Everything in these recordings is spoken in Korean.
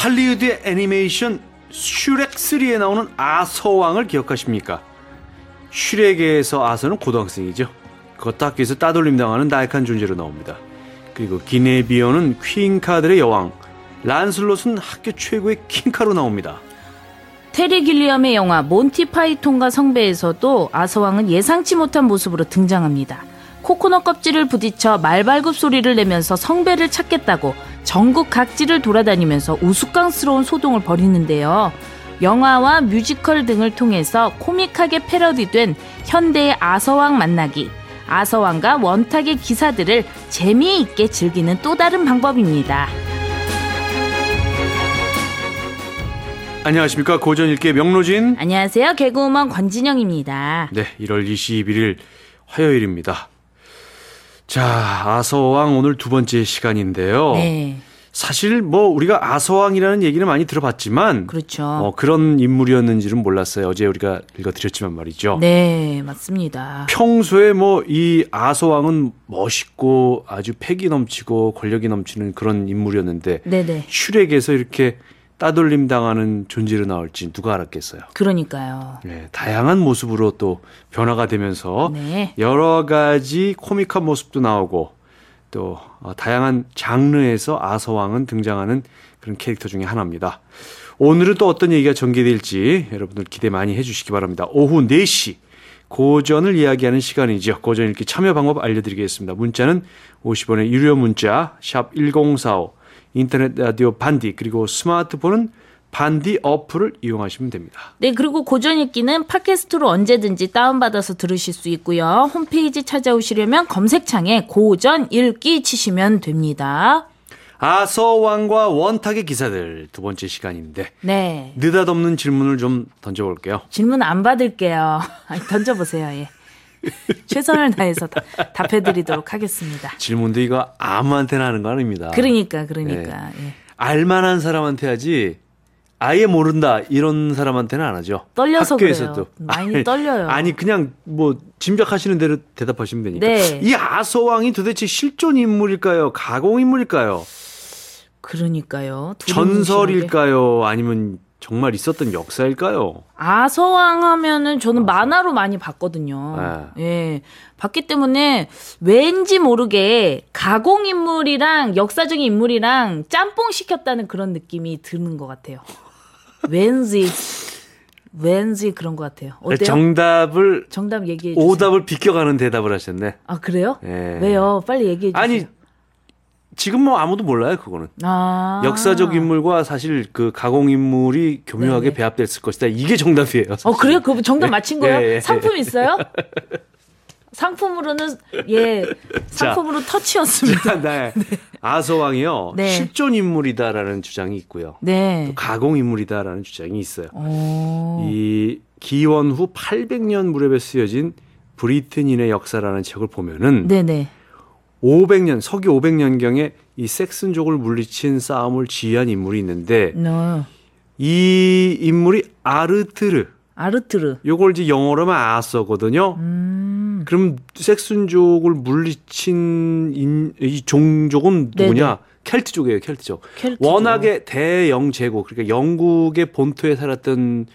할리우드의 애니메이션 슈렉3에 나오는 아서왕을 기억하십니까? 슈렉에서 아서는 고등학생이죠. 그것도 학교에서 따돌림 당하는 나약한 존재로 나옵니다. 그리고 기네비어는 퀸카들의 여왕, 란슬롯은 학교 최고의 킹카로 나옵니다. 테리 길리엄의 영화 몬티 파이톤과 성배에서도 아서왕은 예상치 못한 모습으로 등장합니다. 코코넛 껍질을 부딪혀 말발굽 소리를 내면서 성배를 찾겠다고 전국 각지를 돌아다니면서 우스꽝스러운 소동을 벌이는데요. 영화와 뮤지컬 등을 통해서 코믹하게 패러디된 현대의 아서왕 만나기, 아서왕과 원탁의 기사들을 재미있게 즐기는 또 다른 방법입니다. 안녕하십니까, 고전읽기의 명로진. 안녕하세요, 개그우먼 권진영입니다. 네, 1월 21일 화요일입니다. 자, 아서왕 오늘 두 번째 시간인데요. 네. 사실 우리가 아서왕이라는 얘기는 많이 들어봤지만, 그렇죠. 그런 인물이었는지는 몰랐어요. 어제 우리가 읽어드렸지만 말이죠. 네, 맞습니다. 평소에 이 아서왕은 멋있고 아주 패기 넘치고 권력이 넘치는 그런 인물이었는데, 네네. 슈렉에서 이렇게 따돌림 당하는 존재로 나올지 누가 알았겠어요. 그러니까요. 네, 다양한 모습으로 또 변화가 되면서 네. 여러 가지 코믹한 모습도 나오고 또 다양한 장르에서 아서왕은 등장하는 그런 캐릭터 중에 하나입니다. 오늘은 또 어떤 얘기가 전개될지 여러분들 기대 많이 해주시기 바랍니다. 오후 4시 고전을 이야기하는 시간이죠. 고전 읽기 참여 방법 알려드리겠습니다. 문자는 50원의 유료 문자 샵 1045, 인터넷 라디오 반디, 그리고 스마트폰은 반디 어플을 이용하시면 됩니다. 네, 그리고 고전 읽기는 팟캐스트로 언제든지 다운받아서 들으실 수 있고요. 홈페이지 찾아오시려면 검색창에 고전 읽기 치시면 됩니다. 아서왕과 원탁의 기사들 두 번째 시간인데, 네. 느닷없는 질문을 좀 던져볼게요. 질문 안 받을게요. 던져보세요. 예. 최선을 다해서 답해드리도록 하겠습니다. 질문도 이거 아무한테나 하는 거 아닙니다. 그러니까. 네. 예. 알만한 사람한테 하지 아예 모른다 이런 사람한테는 안 하죠. 떨려서 학교에서도. 그래요. 많이 떨려요. 아니 그냥 짐작하시는 대로 대답하시면 되니까. 네. 이 아서왕이 도대체 실존 인물일까요? 가공 인물일까요? 그러니까요. 전설일까요? 아니면 정말 있었던 역사일까요? 아서왕 하면은 저는 만화로 많이 봤거든요. 네. 예. 봤기 때문에 왠지 모르게 가공 인물이랑 역사적인 인물이랑 짬뽕 시켰다는 그런 느낌이 드는 것 같아요. 왠지 그런 것 같아요. 어때요? 정답 얘기해 주세요. 오답을 비껴가는 대답을 하셨네. 아, 그래요? 예. 왜요? 빨리 얘기해 주세요. 아니, 지금 아무도 몰라요, 그거는. 역사적 인물과 사실 그 가공 인물이 교묘하게 네네. 배합됐을 것이다. 이게 정답이에요. 사실. 그래요? 그 정답 맞힌 거예요? 예. 상품 있어요? 상품으로는 상품으로 터치였습니다. 네. 아서왕이요. 네. 실존 인물이다라는 주장이 있고요. 네. 또 가공 인물이다라는 주장이 있어요. 오. 이 기원 후 800년 무렵에 쓰여진 브리튼인의 역사라는 책을 보면은 네네. 500년, 서기 500년경에 이 섹슨족을 물리친 싸움을 지휘한 인물이 있는데 이 인물이 아르트르. 요걸 이제 영어로 하면 아서거든요. 그럼 섹슨족을 물리친 이 종족은 누구냐? 네네. 켈트족이에요, 켈트족. 워낙에 대영 제국, 그러니까 영국의 본토에 살았던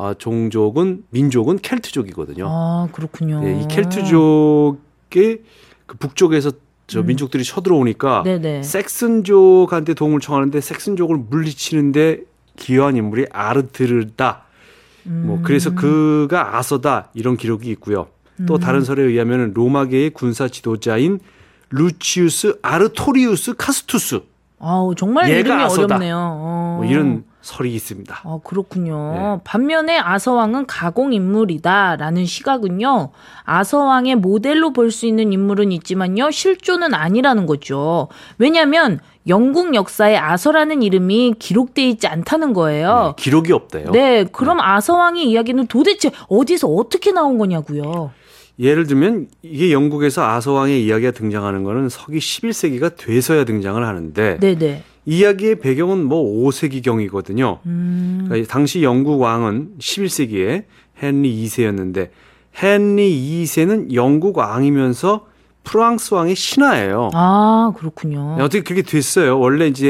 민족은 켈트족이거든요. 아, 그렇군요. 네, 이 켈트족의 그 북쪽에서 민족들이 쳐들어오니까 네네. 섹슨족한테 도움을 청하는데 섹슨족을 물리치는데 기여한 인물이 아르트르다. 그래서 그가 아서다 이런 기록이 있고요. 또 다른 설에 의하면 로마계의 군사 지도자인 루치우스 아르토리우스 카스투스. 정말 얘가 이름이 아서다. 어렵네요. 이런 설이 있습니다. 그렇군요. 네. 반면에 아서왕은 가공 인물이다라는 시각은요. 아서왕의 모델로 볼 수 있는 인물은 있지만요. 실존은 아니라는 거죠. 왜냐하면 영국 역사에 아서라는 이름이 기록되어 있지 않다는 거예요. 네, 기록이 없대요. 네, 그럼 아서왕의 이야기는 도대체 어디서 어떻게 나온 거냐고요. 예를 들면 이게 영국에서 아서왕의 이야기가 등장하는 거는 서기 11세기가 돼서야 등장을 하는데 네네. 이야기의 배경은 5세기경이거든요. 그러니까 당시 영국 왕은 11세기에 헨리 2세였는데 헨리 2세는 영국 왕이면서 프랑스 왕의 신하예요. 그렇군요. 어떻게 그렇게 됐어요. 원래 이제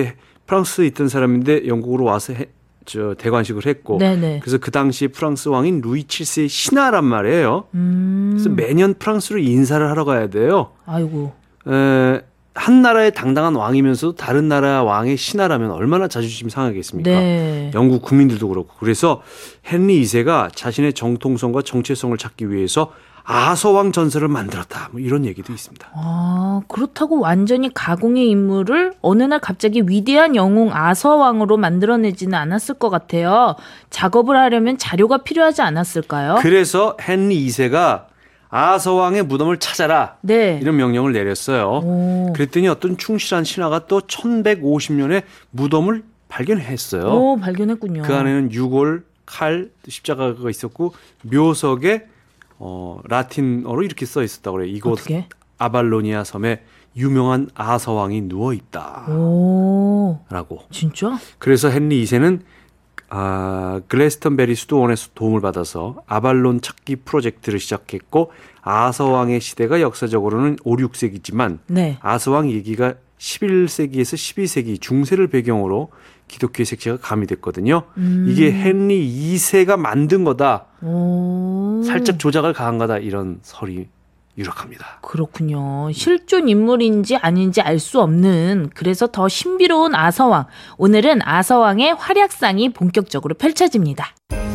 프랑스에 있던 사람인데 영국으로 와서 대관식을 했고 네네. 그래서 그 당시 프랑스 왕인 루이 7세의 신하란 말이에요. 그래서 매년 프랑스로 인사를 하러 가야 돼요. 아이고. 한 나라의 당당한 왕이면서도 다른 나라 왕의 신하라면 얼마나 자존심이 상하겠습니까? 네. 영국 국민들도 그렇고. 그래서 헨리 2세가 자신의 정통성과 정체성을 찾기 위해서 아서왕 전설을 만들었다. 뭐 이런 얘기도 있습니다. 아, 그렇다고 완전히 가공의 인물을 어느 날 갑자기 위대한 영웅 아서왕으로 만들어내지는 않았을 것 같아요. 작업을 하려면 자료가 필요하지 않았을까요? 그래서 헨리 2세가 아서왕의 무덤을 찾아라. 네. 이런 명령을 내렸어요. 오. 그랬더니 어떤 충실한 신하가 또 1150년에 무덤을 발견했어요. 오, 발견했군요. 그 안에는 유골, 칼, 십자가가 있었고 묘석에 라틴어로 이렇게 써 있었다고 그래요. 이곳 어떻게? 아발로니아 섬에 유명한 아서왕이 누워 오. 있다라고. 진짜? 그래서 헨리 2세는 글래스턴베리 수도원에서 도움을 받아서 아발론 찾기 프로젝트를 시작했고 아서왕의 시대가 역사적으로는 5, 6세기지만 네. 아서왕 얘기가 11세기에서 12세기 중세를 배경으로 기독교의 색채가 가미됐거든요. 이게 헨리 2세가 만든 거다. 오. 살짝 조작을 가한 거다. 이런 설이 유력합니다. 그렇군요. 실존 인물인지 아닌지 알 수 없는 그래서 더 신비로운 아서왕. 오늘은 아서왕의 활약상이 본격적으로 펼쳐집니다.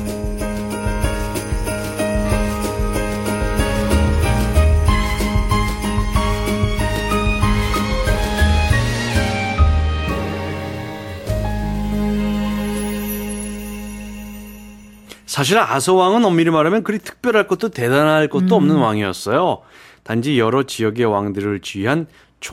사실 아서왕은 엄밀히 말하면 그리 특별할 것도 대단할 것도 없는 왕이었어요. 단지 여러 지역의 왕들을 지휘한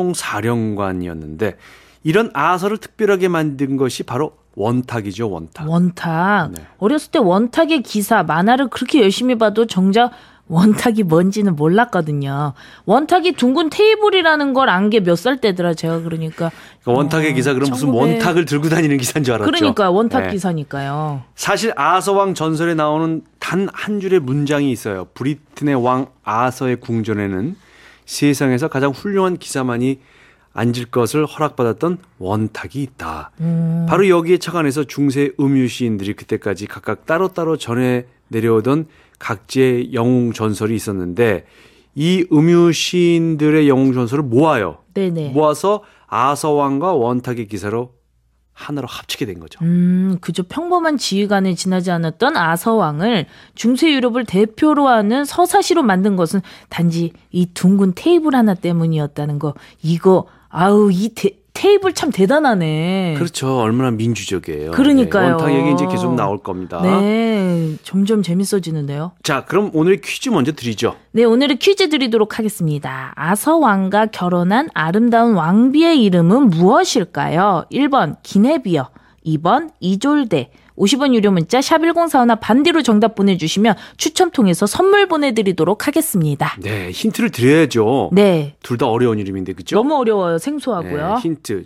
총사령관이었는데 이런 아서를 특별하게 만든 것이 바로 원탁이죠. 원탁. 원탁. 네. 어렸을 때 원탁의 기사 만화를 그렇게 열심히 봐도 정작 원탁이 뭔지는 몰랐거든요. 원탁이 둥근 테이블이라는 걸 안 게 몇 살 때더라 제가 그러니까. 원탁의 기사 그럼 무슨 1900... 원탁을 들고 다니는 기사인 줄 알았죠. 그러니까 원탁 네. 기사니까요. 사실 아서왕 전설에 나오는 단 한 줄의 문장이 있어요. 브리튼의 왕 아서의 궁전에는 세상에서 가장 훌륭한 기사만이 앉을 것을 허락받았던 원탁이 있다. 바로 여기에 착안해서 중세 음유 시인들이 그때까지 각각 따로따로 전해 내려오던 각지의 영웅 전설이 있었는데 이 음유 시인들의 영웅 전설을 모아요. 네네. 모아서 아서왕과 원탁의 기사로 하나로 합치게 된 거죠. 그저 평범한 지휘관에 지나지 않았던 아서왕을 중세 유럽을 대표로 하는 서사시로 만든 것은 단지 이 둥근 테이블 하나 때문이었다는 거. 이거 아우 이 테이블 참 대단하네. 그렇죠. 얼마나 민주적이에요. 그러니까요. 네, 원탁 얘기 이제 계속 나올 겁니다. 네, 점점 재밌어지는데요. 자, 그럼 오늘의 퀴즈 먼저 드리죠. 네, 오늘은 퀴즈 드리도록 하겠습니다. 아서왕과 결혼한 아름다운 왕비의 이름은 무엇일까요? 1번 기네비어, 2번 이졸데, 50원 유료 문자 샵1045나 반디로 정답 보내주시면 추첨 통해서 선물 보내드리도록 하겠습니다. 네, 힌트를 드려야죠. 네. 둘 다 어려운 이름인데 그죠? 너무 어려워요. 생소하고요. 네, 힌트.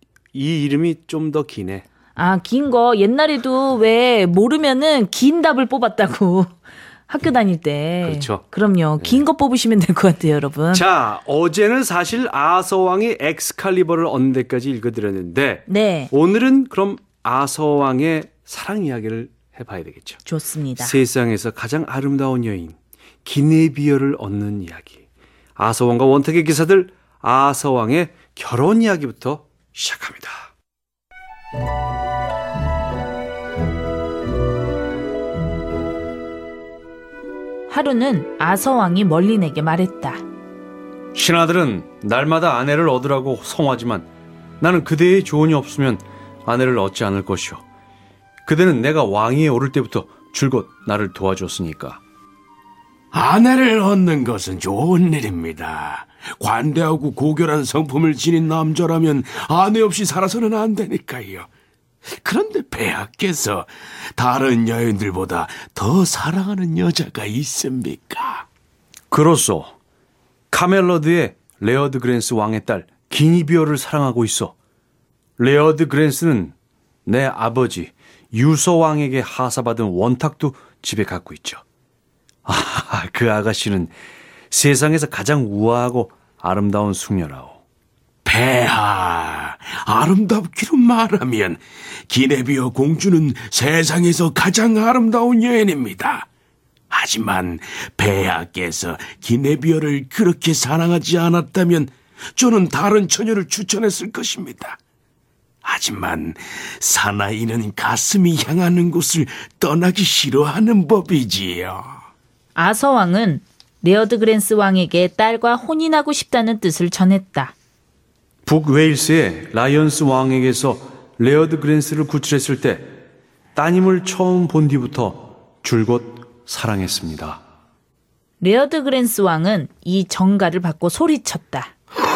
이 이름이 좀 더 기네. 아, 긴 거 옛날에도 왜 모르면은 긴 답을 뽑았다고 학교 다닐 때. 그렇죠. 그럼요. 긴 거 뽑으시면 될 것 같아요, 여러분. 자, 어제는 사실 아서왕이 엑스칼리버를 얻는 데까지 읽어드렸는데 네. 오늘은 그럼 아서왕의 사랑 이야기를 해봐야 되겠죠. 좋습니다. 세상에서 가장 아름다운 여인 기네비어를 얻는 이야기. 아서왕과 원탁의 기사들 아서왕의 결혼 이야기부터 시작합니다. 하루는 아서왕이 멀린에게 말했다. 신하들은 날마다 아내를 얻으라고 성화하지만 나는 그대의 조언이 없으면 아내를 얻지 않을 것이오. 그대는 내가 왕위에 오를 때부터 줄곧 나를 도와줬으니까. 아내를 얻는 것은 좋은 일입니다. 관대하고 고결한 성품을 지닌 남자라면 아내 없이 살아서는 안 되니까요. 그런데 폐하께서 다른 여인들보다 더 사랑하는 여자가 있습니까? 그렇소. 카멜러드의 레어드 그랜스 왕의 딸 기니비어를 사랑하고 있어. 레어드 그랜스는 내 아버지 유서 왕에게 하사받은 원탁도 집에 갖고 있죠. 아, 그 아가씨는 세상에서 가장 우아하고 아름다운 숙녀라오. 폐하, 아름답기로 말하면 기네비어 공주는 세상에서 가장 아름다운 여인입니다. 하지만 폐하께서 기네비어를 그렇게 사랑하지 않았다면 저는 다른 처녀를 추천했을 것입니다. 하지만 사나이는 가슴이 향하는 곳을 떠나기 싫어하는 법이지요. 아서왕은 레어드 그랜스 왕에게 딸과 혼인하고 싶다는 뜻을 전했다. 북웨일스의 라이언스 왕에게서 레어드 그랜스를 구출했을 때 따님을 처음 본 뒤부터 줄곧 사랑했습니다. 레어드 그랜스 왕은 이 정가를 받고 소리쳤다.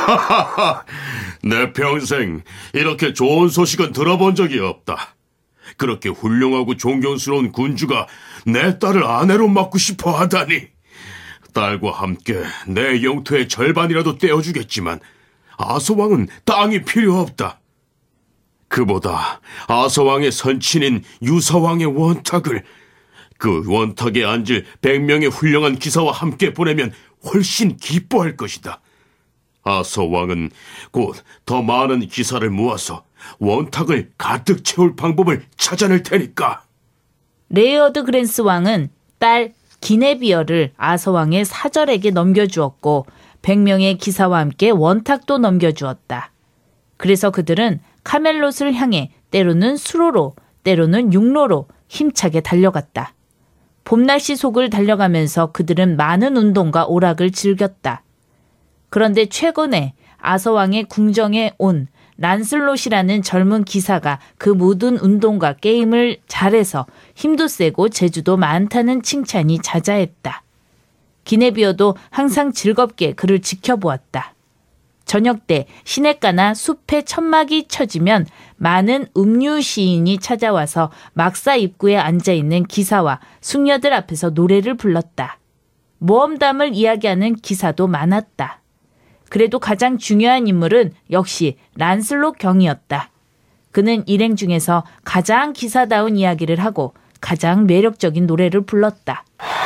내 평생 이렇게 좋은 소식은 들어본 적이 없다. 그렇게 훌륭하고 존경스러운 군주가 내 딸을 아내로 맡고 싶어 하다니. 딸과 함께 내 영토의 절반이라도 떼어주겠지만 아서왕은 땅이 필요 없다. 그보다 아서왕의 선친인 유서왕의 원탁을, 그 원탁에 앉을 100명의 훌륭한 기사와 함께 보내면 훨씬 기뻐할 것이다. 아서왕은 곧 더 많은 기사를 모아서 원탁을 가득 채울 방법을 찾아낼 테니까. 레어드 그랜스 왕은 딸 기네비어를 아서왕의 사절에게 넘겨주었고 100명의 기사와 함께 원탁도 넘겨주었다. 그래서 그들은 카멜롯을 향해 때로는 수로로 때로는 육로로 힘차게 달려갔다. 봄날씨 속을 달려가면서 그들은 많은 운동과 오락을 즐겼다. 그런데 최근에 아서왕의 궁정에 온 란슬롯이라는 젊은 기사가 그 모든 운동과 게임을 잘해서 힘도 세고 재주도 많다는 칭찬이 자자했다. 기네비어도 항상 즐겁게 그를 지켜보았다. 저녁 때 시냇가나 숲에 천막이 쳐지면 많은 음유 시인이 찾아와서 막사 입구에 앉아있는 기사와 숙녀들 앞에서 노래를 불렀다. 모험담을 이야기하는 기사도 많았다. 그래도 가장 중요한 인물은 역시 란슬롯 경이었다. 그는 일행 중에서 가장 기사다운 이야기를 하고 가장 매력적인 노래를 불렀다.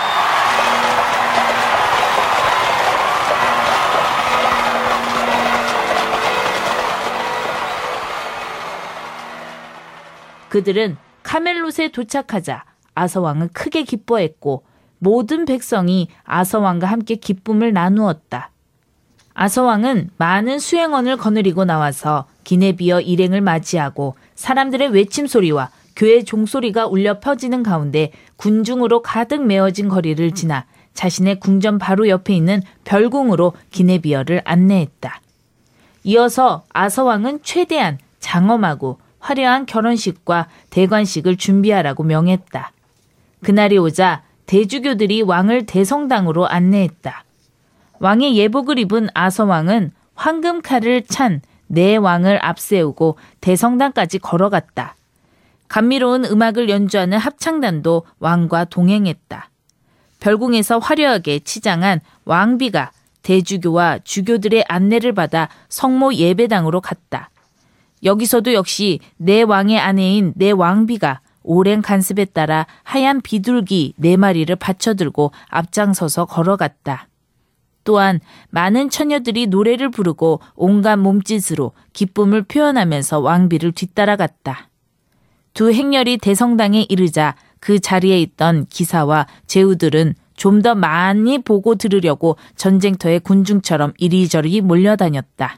그들은 카멜롯에 도착하자 아서왕은 크게 기뻐했고 모든 백성이 아서왕과 함께 기쁨을 나누었다. 아서왕은 많은 수행원을 거느리고 나와서 기네비어 일행을 맞이하고 사람들의 외침소리와 교회 종소리가 울려 퍼지는 가운데 군중으로 가득 메워진 거리를 지나 자신의 궁전 바로 옆에 있는 별궁으로 기네비어를 안내했다. 이어서 아서왕은 최대한 장엄하고 화려한 결혼식과 대관식을 준비하라고 명했다. 그날이 오자 대주교들이 왕을 대성당으로 안내했다. 왕의 예복을 입은 아서왕은 황금칼을 찬 네 왕을 앞세우고 대성당까지 걸어갔다. 감미로운 음악을 연주하는 합창단도 왕과 동행했다. 별궁에서 화려하게 치장한 왕비가 대주교와 주교들의 안내를 받아 성모 예배당으로 갔다. 여기서도 역시 네 왕의 아내인 네 왕비가 오랜 간습에 따라 하얀 비둘기 4마리를 받쳐들고 앞장서서 걸어갔다. 또한 많은 처녀들이 노래를 부르고 온갖 몸짓으로 기쁨을 표현하면서 왕비를 뒤따라갔다. 두 행렬이 대성당에 이르자 그 자리에 있던 기사와 제후들은 좀 더 많이 보고 들으려고 전쟁터의 군중처럼 이리저리 몰려다녔다.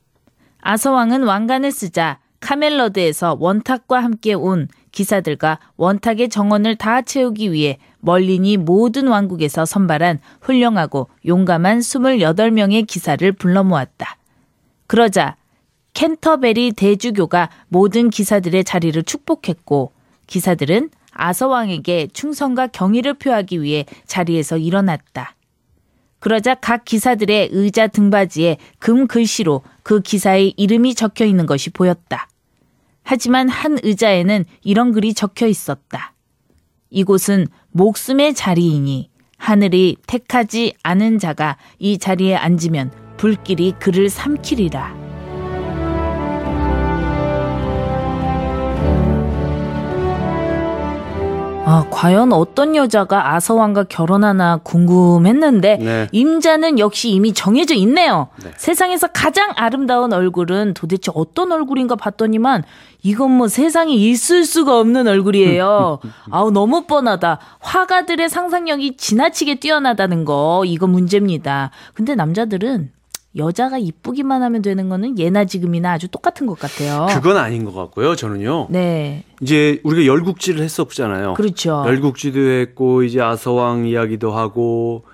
아서왕은 왕관을 쓰자 카멜러드에서 원탁과 함께 온 기사들과 원탁의 정원을 다 채우기 위해 멀리니 모든 왕국에서 선발한 훌륭하고 용감한 28명의 기사를 불러 모았다. 그러자 캔터베리 대주교가 모든 기사들의 자리를 축복했고 기사들은 아서왕에게 충성과 경의를 표하기 위해 자리에서 일어났다. 그러자 각 기사들의 의자 등받이에 금 글씨로 그 기사의 이름이 적혀 있는 것이 보였다. 하지만 한 의자에는 이런 글이 적혀 있었다. 이곳은 목숨의 자리이니 하늘이 택하지 않은 자가 이 자리에 앉으면 불길이 그를 삼키리라. 과연 어떤 여자가 아서왕과 결혼하나 궁금했는데 네. 임자는 역시 이미 정해져 있네요. 네. 세상에서 가장 아름다운 얼굴은 도대체 어떤 얼굴인가 봤더니만 이건 뭐 세상에 있을 수가 없는 얼굴이에요. 너무 뻔하다. 화가들의 상상력이 지나치게 뛰어나다는 거, 이거 문제입니다. 근데 남자들은 여자가 이쁘기만 하면 되는 거는 예나 지금이나 아주 똑같은 것 같아요. 그건 아닌 것 같고요. 저는요. 네. 이제 우리가 열국지를 했었잖아요. 그렇죠. 열국지도 했고 이제 아서왕 이야기도 하고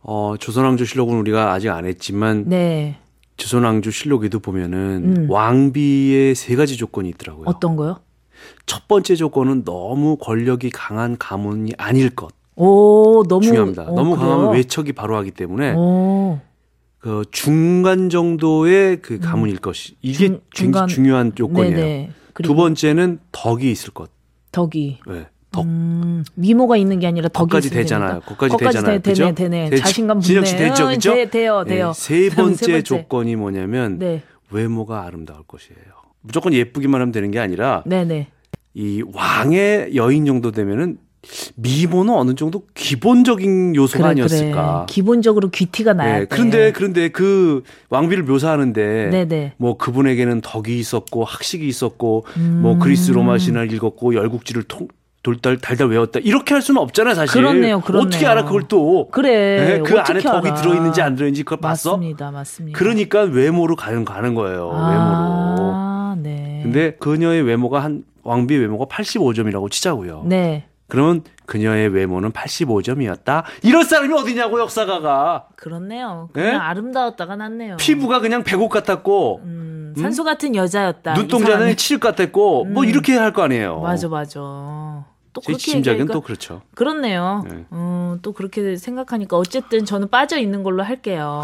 조선왕조실록은 우리가 아직 안 했지만 네. 조선왕조실록에도 보면은 왕비의 3가지 조건이 있더라고요. 어떤 거요? 첫 번째 조건은 너무 권력이 강한 가문이 아닐 것. 너무 중요합니다. 너무 그래요? 강하면 외척이 바로 하기 때문에 오. 그 중간 정도의 그 가문일 것이 이게 중간. 중요한 조건이에요. 네네. 두 번째는 덕이 있을 것. 덕이. 네, 덕. 미모가 있는 게 아니라 덕이 거기까지 있으면 되잖아요. 됩니다. 거기까지 되잖아요. 그죠? 되네. 자신감 붙네. 진혁 씨 됐죠, 그죠? 돼요. 네, 세 번째 조건이 뭐냐면 네. 외모가 아름다울 것이에요. 무조건 예쁘기만 하면 되는 게 아니라 네네. 이 왕의 여인 정도 되면은 미모는 어느 정도 기본적인 요소가 아니었을까. 기본적으로 귀티가 나야 돼. 그런데 그 왕비를 묘사하는데 네네. 뭐 그분에게는 덕이 있었고 학식이 있었고 뭐 그리스 로마 신화를 읽었고 열국지를 달달 외웠다. 이렇게 할 수는 없잖아요, 사실. 그렇네요. 어떻게 알아 그걸 또. 그래. 그 안에 알아. 덕이 들어있는지 안 들어있는지 그걸 봤어? 맞습니다. 그러니까 외모로 가는 거예요. 외모로. 네. 근데 그녀의 외모가 왕비의 외모가 85점이라고 치자고요. 네. 그러면 그녀의 외모는 85점이었다. 이럴 사람이 어디냐고 역사가가. 그렇네요. 그냥 네? 아름다웠다가 낫네요. 피부가 그냥 백옥 같았고 산소 같은 여자였다. 눈동자는 칠흑 같았고 뭐 이렇게 할 거 아니에요. 맞아. 또 제 그렇게 짐작은 얘기하니까 또 그렇죠. 그렇네요. 네. 또 그렇게 생각하니까 어쨌든 저는 빠져 있는 걸로 할게요.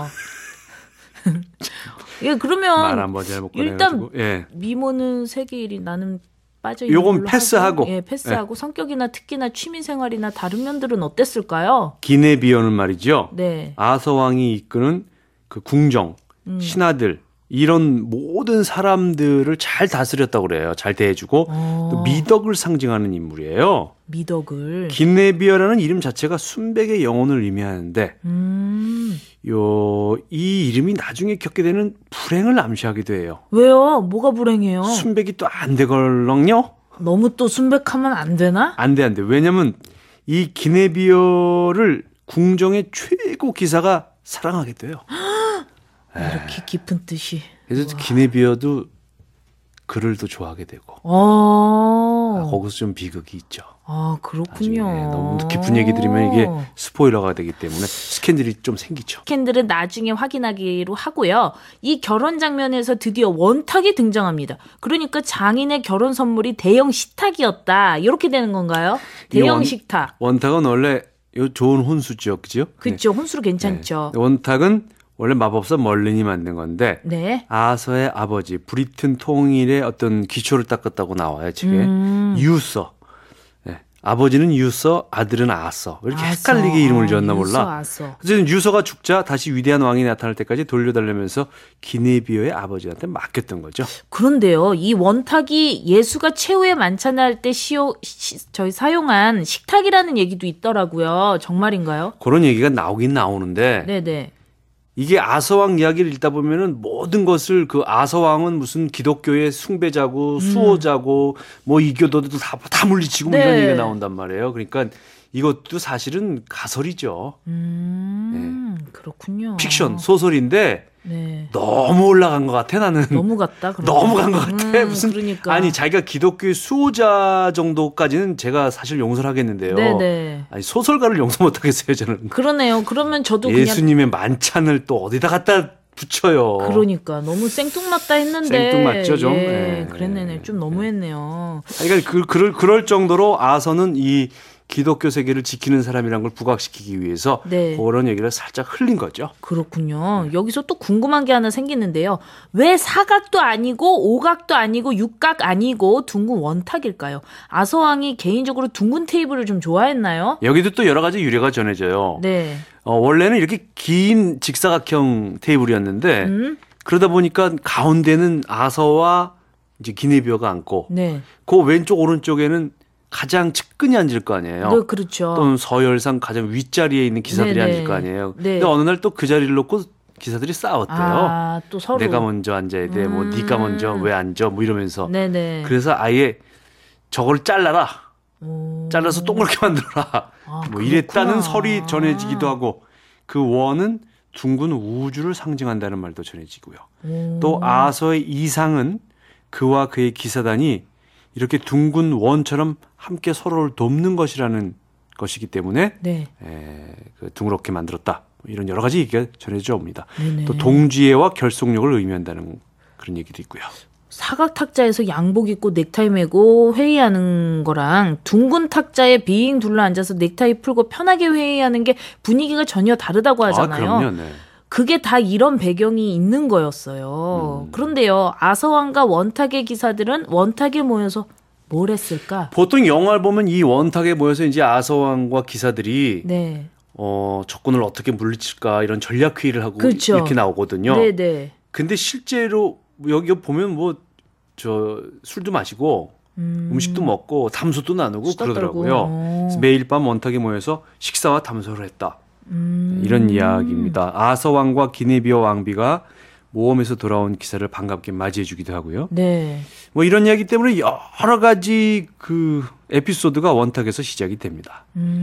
예, 그러면 말 한번 잘못 꺼내가지고. 일단 미모는 세계 1위 나는 빠져 있는 요건 걸로 패스하고. 하고, 패스하고 성격이나 특기나 취미 생활이나 다른 면들은 어땠을까요? 기네비어는 말이죠. 네. 아서왕이 이끄는 그 궁정, 신하들 이런 모든 사람들을 잘 다스렸다고 그래요. 잘 대해주고 또 미덕을 상징하는 인물이에요. 미덕을. 기네비어라는 이름 자체가 순백의 영혼을 의미하는데 이 이름이 나중에 겪게 되는 불행을 암시하기도 해요. 왜요? 뭐가 불행해요? 순백이 또 안 되걸렁요? 너무 또 순백하면 안 되나? 안 돼. 왜냐면 이 기네비어를 궁정의 최고 기사가 사랑하게 돼요. 이렇게 깊은 뜻이. 그래서 기네비어도 그를 더 좋아하게 되고. 거기서 좀 비극이 있죠. 그렇군요. 너무 깊은 얘기 들으면 이게 스포일러가 되기 때문에 스캔들이 좀 생기죠. 스캔들은 나중에 확인하기로 하고요. 이 결혼 장면에서 드디어 원탁이 등장합니다. 그러니까 장인의 결혼 선물이 대형 식탁이었다. 이렇게 되는 건가요? 대형 식탁. 원탁은 원래 좋은 혼수죠. 그죠? 그렇죠. 혼수로 괜찮죠. 네. 원탁은 원래 마법사 멀린이 만든 건데 네. 아서의 아버지 브리튼 통일의 어떤 기초를 닦았다고 나와요. 책에. 유서. 네. 아버지는 유서, 아들은 아서. 왜 이렇게 헷갈리게 이름을 지었나 몰라. 어쨌든 유서가 죽자 다시 위대한 왕이 나타날 때까지 돌려달라면서 기네비어의 아버지한테 맡겼던 거죠. 그런데요. 이 원탁이 예수가 최후의 만찬을 할 때 저희 사용한 식탁이라는 얘기도 있더라고요. 정말인가요? 그런 얘기가 나오긴 나오는데 네네. 이게 아서왕 이야기를 읽다 보면은 모든 것을 그 아서왕은 무슨 기독교의 숭배자고 수호자고 뭐 이교도도 다 물리치고 뭐 이런 얘기가 나온단 말이에요. 그러니까 이것도 사실은 가설이죠. 그렇군요. 픽션, 소설인데 네. 너무 올라간 것 같아 나는. 너무 같다. 너무 간 것 같아. 무슨 그러니까. 아니 자기가 기독교의 수호자 정도까지는 제가 사실 용서를 하겠는데요. 네네. 아니 소설가를 용서 못 하겠어요 저는. 그러네요. 그러면 저도 예수님의 만찬을 또 어디다 갖다 붙여요. 그러니까 너무 생뚱맞다 했는데. 생뚱맞죠 좀. 그랬네. 좀 너무했네요. 그러니까 그럴 정도로 아서는 이 기독교 세계를 지키는 사람이란 걸 부각시키기 위해서 그런 얘기를 살짝 흘린 거죠. 그렇군요. 여기서 또 궁금한 게 하나 생기는데요. 왜 사각도 아니고 오각도 아니고 육각 아니고 둥근 원탁일까요? 아서왕이 개인적으로 둥근 테이블을 좀 좋아했나요? 여기도 또 여러 가지 유래가 전해져요. 네. 원래는 이렇게 긴 직사각형 테이블이었는데 그러다 보니까 가운데는 아서와 이제 기네비어가 앉고 그 왼쪽 오른쪽에는 가장 측근이 앉을 거 아니에요. 네, 그렇죠. 또는 서열상 가장 윗자리에 있는 기사들이 네네. 앉을 거 아니에요. 네. 근데 어느 날 또 그 자리를 놓고 기사들이 싸웠대요. 아, 또 서로. 내가 먼저 앉아야 돼. 뭐 네가 먼저 왜 앉아? 뭐 이러면서. 네네. 그래서 아예 저걸 잘라라. 오. 잘라서 동그랗게 만들어라. 아, 뭐 이랬다는 그렇구나. 설이 전해지기도 하고 그 원은 둥근 우주를 상징한다는 말도 전해지고요. 또 아서의 이상은 그와 그의 기사단이 이렇게 둥근 원처럼 함께 서로를 돕는 것이라는 것이기 때문에 네. 그 둥그렇게 만들었다. 이런 여러 가지 얘기가 전해져 옵니다. 네네. 또 동지애와 결속력을 의미한다는 그런 얘기도 있고요. 사각 탁자에서 양복 입고 넥타이 매고 회의하는 거랑 둥근 탁자에 빙 둘러앉아서 넥타이 풀고 편하게 회의하는 게 분위기가 전혀 다르다고 하잖아요. 아, 그럼요. 네. 그게 다 이런 배경이 있는 거였어요. 그런데요, 아서왕과 원탁의 기사들은 원탁에 모여서 뭘 했을까? 보통 영화를 보면 이 원탁에 모여서 이제 아서왕과 기사들이 네. 적군을 어떻게 물리칠까 이런 전략 회의를 하고 그렇죠. 이렇게 나오거든요. 네네. 근데 실제로 여기 보면 뭐 저 술도 마시고 음식도 먹고 담소도 나누고 수다 그러더라고요. 떨고. 그래서 매일 밤 원탁에 모여서 식사와 담소를 했다. 이런 이야기입니다. 아서 왕과 기네비어 왕비가 모험에서 돌아온 기사를 반갑게 맞이해주기도 하고요. 네. 뭐 이런 이야기 때문에 여러 가지 그 에피소드가 원탁에서 시작이 됩니다.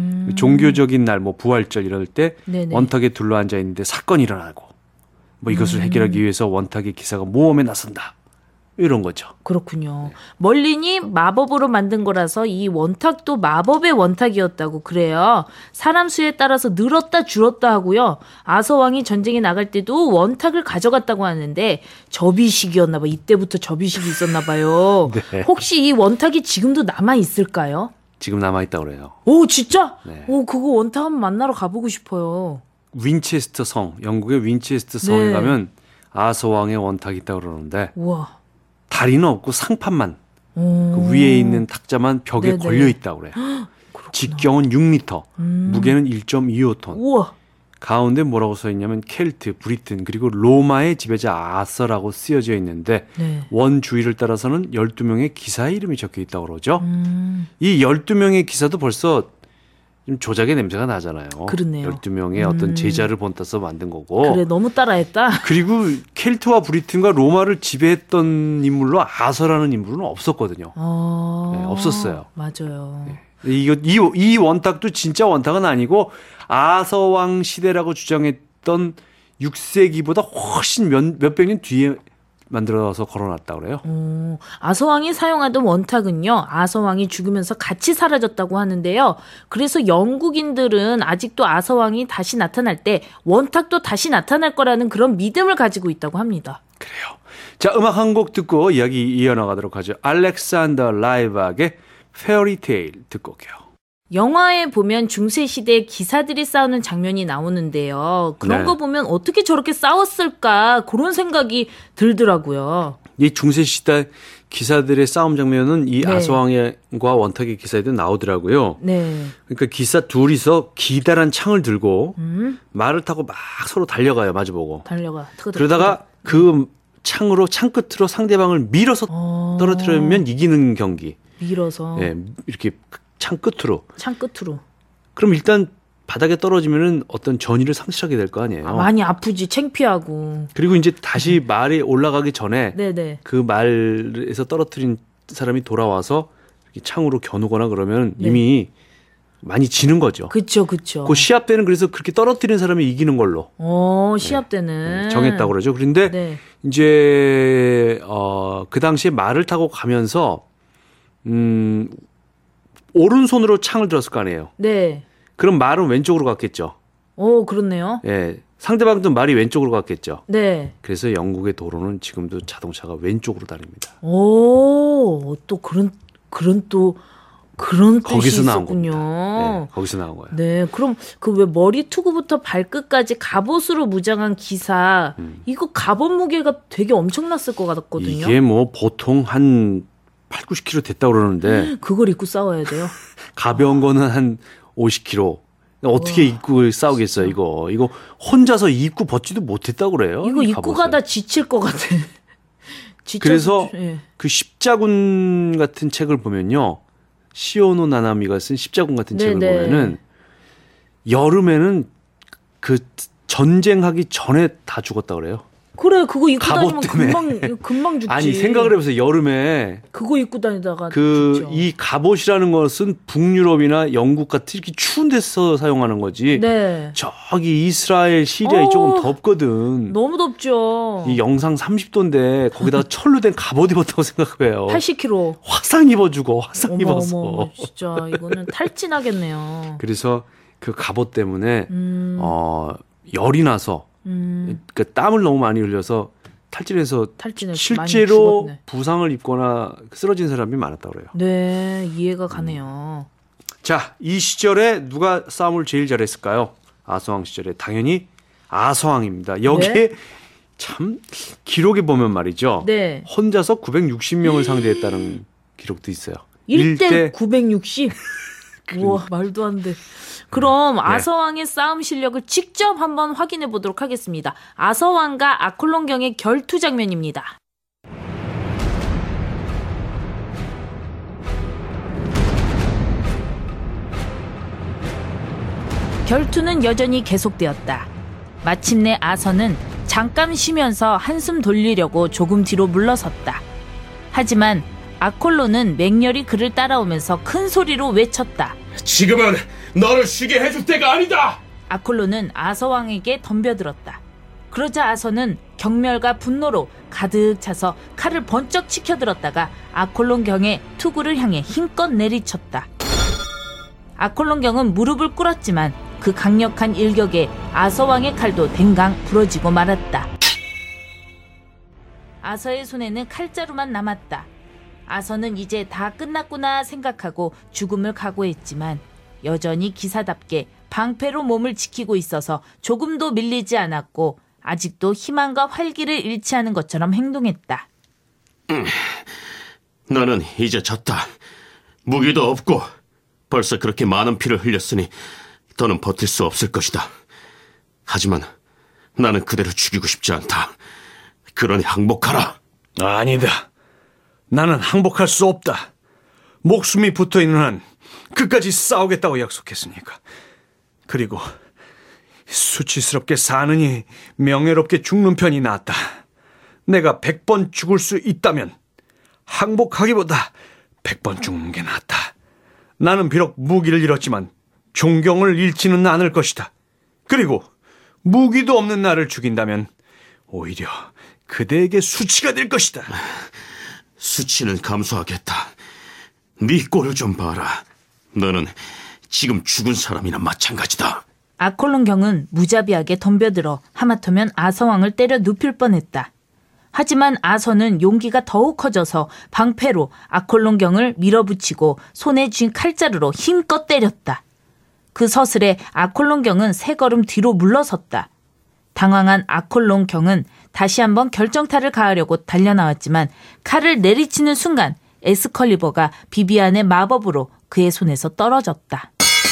종교적인 날, 뭐 부활절 이럴 때 네네. 원탁에 둘러앉아 있는데 사건이 일어나고 뭐 이것을 해결하기 위해서 원탁의 기사가 모험에 나선다. 이런 거죠. 그렇군요. 멀린이 마법으로 만든 거라서 이 원탁도 마법의 원탁이었다고 그래요. 사람 수에 따라서 늘었다 줄었다 하고요. 아서왕이 전쟁에 나갈 때도 원탁을 가져갔다고 하는데 접이식이었나 봐. 이때부터 접이식이 있었나 봐요. 네. 혹시 이 원탁이 지금도 남아 있을까요? 지금 남아있다고 그래요. 오, 진짜? 네. 오, 그거 원탁 한번 만나러 가보고 싶어요. 윈체스터 성, 영국의 윈체스터 성에 네. 가면 아서왕의 원탁이 있다고 그러는데 우와. 다리는 없고 상판만 오. 그 위에 있는 탁자만 벽에 네네. 걸려 있다고 그래요. 직경은 6m, 무게는 1.25톤. 우와. 가운데 뭐라고 써 있냐면 켈트, 브리튼 그리고 로마의 지배자 아서라고 쓰여져 있는데 네. 원 주위를 따라서는 12명의 기사의 이름이 적혀 있다고 그러죠. 이 12명의 기사도 벌써 좀 조작의 냄새가 나잖아요. 그렇네요. 12명의 어떤 제자를 본따서 만든 거고. 그래, 너무 따라했다. 그리고 켈트와 브리튼과 로마를 지배했던 인물로 아서라는 인물은 없었거든요. 네, 없었어요. 맞아요. 이 원탁도 진짜 원탁은 아니고 아서왕 시대라고 주장했던 6세기보다 훨씬 몇백 년 뒤에 만들어서 걸어놨다고 그래요. 아서왕이 사용하던 원탁은요, 아서왕이 죽으면서 같이 사라졌다고 하는데요. 그래서 영국인들은 아직도 아서왕이 다시 나타날 때 원탁도 다시 나타날 거라는 그런 믿음을 가지고 있다고 합니다. 그래요. 자, 음악 한 곡 듣고 이야기 이어나가도록 하죠. 알렉산더 라이박의 페어리테일 듣고 올게요. 영화에 보면 중세시대 기사들이 싸우는 장면이 나오는데요. 그런 네. 거 보면 어떻게 저렇게 싸웠을까 그런 생각이 들더라고요. 이 중세시대 기사들의 싸움 장면은 이 네. 아서왕과 원탁의 기사에도 나오더라고요. 네. 그러니까 기사 둘이서 기다란 창을 들고 말을 타고 막 서로 달려가요. 마주보고. 달려가. 그러다가 그 창으로 창 끝으로 상대방을 밀어서 떨어뜨리면 이기는 경기. 밀어서 예, 이렇게 창 끝으로. 창 끝으로. 그럼 일단 바닥에 떨어지면은 어떤 전의를 상실하게 될 거 아니에요. 많이 아프지, 창피하고. 그리고 이제 다시 말에 올라가기 전에 네네. 그 말에서 떨어뜨린 사람이 돌아와서 이렇게 창으로 겨누거나 그러면 네. 이미 많이 지는 거죠. 그쵸, 그쵸. 그 시합 때는 그래서 그렇게 떨어뜨린 사람이 이기는 걸로 시합 때는. 정했다고 그러죠. 그런데 네. 이제 그 당시에 말을 타고 가면서 오른손으로 창을 들었을 거 아니에요. 네. 그럼 말은 왼쪽으로 갔겠죠. 그렇네요. 예. 상대방도 말이 왼쪽으로 갔겠죠. 네. 그래서 영국의 도로는 지금도 자동차가 왼쪽으로 다닙니다. 또 그런 뜻이 거기서 나온 있었군요. 겁니다. 네, 거기서 나온 거예요. 네, 그럼 그 왜 머리 투구부터 발끝까지 갑옷으로 무장한 기사, 이거 갑옷 무게가 되게 엄청났을 것 같거든요. 이게 뭐 보통 한 8, 90kg 됐다고 그러는데 그걸 입고 싸워야 돼요. 가벼운 거는 한 50kg. 어떻게 입고 싸우겠어요, 이거. 이거 혼자서 입고 벗지도 못했다고 그래요. 이거 이 입고 갑옷을. 가다 지칠 것 같아. 그래서 예. 그 십자군 같은 책을 보면요. 시오노 나나미가 쓴 십자군 같은 책을 네네. 보면은 여름에는 그 전쟁하기 전에 다 죽었다 그래요. 그래, 그거 입고 갑옷 다니면 금방 죽지. 아니 생각을 해보세요. 여름에 그거 입고 다니다가 그 이 갑옷이라는 것은 북유럽이나 영국 같은 이렇게 추운 데서 사용하는 거지. 네. 저기 이스라엘, 시리아 이쪽은 덥거든. 너무 덥죠. 이 영상 30도인데 거기다가 철로 된 갑옷 입었다고 생각해요. 80kg. 화상 입어주고 화상 어머, 입었어. 어머, 진짜 이거는 탈진하겠네요. 그래서 그 갑옷 때문에 열이 나서 그 땀을 너무 많이 흘려서 탈진해서 탈진을 실제로 많이 죽었네. 부상을 입거나 쓰러진 사람이 많았다고 그래요. 네, 이해가 가네요. 자, 이 시절에 누가 싸움을 제일 잘했을까요? 아서왕 시절에 당연히 아서왕입니다. 여기에 네? 참 기록에 보면 말이죠. 네. 혼자서 960명을 상대했다는 기록도 있어요. 1대 960. 우와, 말도 안 돼. 그럼 네. 아서왕의 싸움 실력을 직접 한번 확인해 보도록 하겠습니다. 아서왕과 아콜론경의 결투 장면입니다. 결투는 여전히 계속되었다. 마침내 아서는 잠깐 쉬면서 한숨 돌리려고 조금 뒤로 물러섰다. 하지만 아콜론은 맹렬히 그를 따라오면서 큰 소리로 외쳤다. 지금은 너를 쉬게 해줄 때가 아니다. 아콜론은 아서왕에게 덤벼들었다. 그러자 아서는 경멸과 분노로 가득 차서 칼을 번쩍 치켜들었다가 아콜론경의 투구를 향해 힘껏 내리쳤다. 아콜론경은 무릎을 꿇었지만 그 강력한 일격에 아서왕의 칼도 댕강 부러지고 말았다. 아서의 손에는 칼자루만 남았다. 아서는 이제 다 끝났구나 생각하고 죽음을 각오했지만 여전히 기사답게 방패로 몸을 지키고 있어서 조금도 밀리지 않았고 아직도 희망과 활기를 잃지 않은 것처럼 행동했다. 나는 이제 졌다. 무기도 없고 벌써 그렇게 많은 피를 흘렸으니 더는 버틸 수 없을 것이다. 하지만 나는 그대를 죽이고 싶지 않다. 그러니 항복하라. 아니다. 나는 항복할 수 없다. 목숨이 붙어있는 한 끝까지 싸우겠다고 약속했으니까. 그리고 수치스럽게 사느니 명예롭게 죽는 편이 낫다. 내가 100번 죽을 수 있다면 항복하기보다 100번 죽는 게 낫다. 나는 비록 무기를 잃었지만 존경을 잃지는 않을 것이다. 그리고 무기도 없는 나를 죽인다면 오히려 그대에게 수치가 될 것이다. 수치는 감수하겠다. 네 꼴을 좀 봐라. 너는 지금 죽은 사람이나 마찬가지다. 아콜론경은 무자비하게 덤벼들어 하마터면 아서왕을 때려 눕힐 뻔했다. 하지만 아서는 용기가 더욱 커져서 방패로 아콜론경을 밀어붙이고 손에 쥔 칼자루로 힘껏 때렸다. 그 서슬에 아콜론경은 세 걸음 뒤로 물러섰다. 당황한 아콜론경은 다시 한번 결정타를 가하려고 달려나왔지만 칼을 내리치는 순간 엑스컬리버가 비비안의 마법으로 그의 손에서 떨어졌다.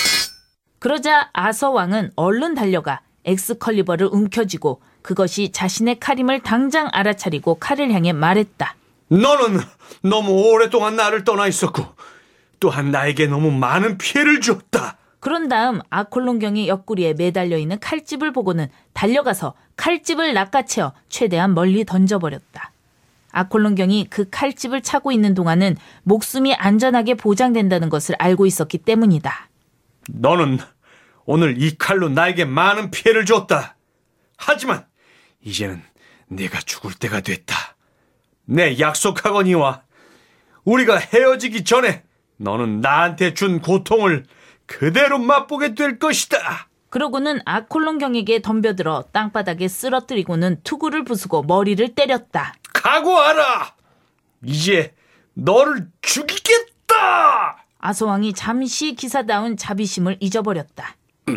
그러자 아서 왕은 얼른 달려가 엑스컬리버를 움켜쥐고 그것이 자신의 칼임을 당장 알아차리고 칼을 향해 말했다. 너는 너무 오랫동안 나를 떠나 있었고 또한 나에게 너무 많은 피해를 주었다. 그런 다음 아콜론경의 옆구리에 매달려 있는 칼집을 보고는 달려가서 칼집을 낚아채어 최대한 멀리 던져버렸다. 아콜론경이 그 칼집을 차고 있는 동안은 목숨이 안전하게 보장된다는 것을 알고 있었기 때문이다. 너는 오늘 이 칼로 나에게 많은 피해를 줬다. 하지만 이제는 네가 죽을 때가 됐다. 내 약속하거니와 우리가 헤어지기 전에 너는 나한테 준 고통을 그대로 맛보게 될 것이다. 그러고는 아콜론경에게 덤벼들어 땅바닥에 쓰러뜨리고는 투구를 부수고 머리를 때렸다. 각오하라. 이제 너를 죽이겠다. 아서왕이 잠시 기사다운 자비심을 잊어버렸다.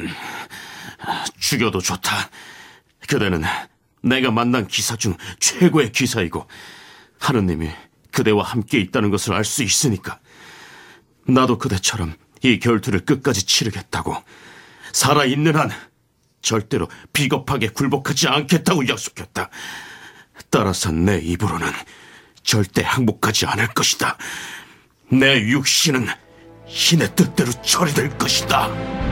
죽여도 좋다. 그대는 내가 만난 기사 중 최고의 기사이고 하느님이 그대와 함께 있다는 것을 알 수 있으니까 나도 그대처럼 이 결투를 끝까지 치르겠다고, 살아있는 한 절대로 비겁하게 굴복하지 않겠다고 약속했다. 따라서 내 입으로는 절대 항복하지 않을 것이다. 내 육신은 신의 뜻대로 처리될 것이다.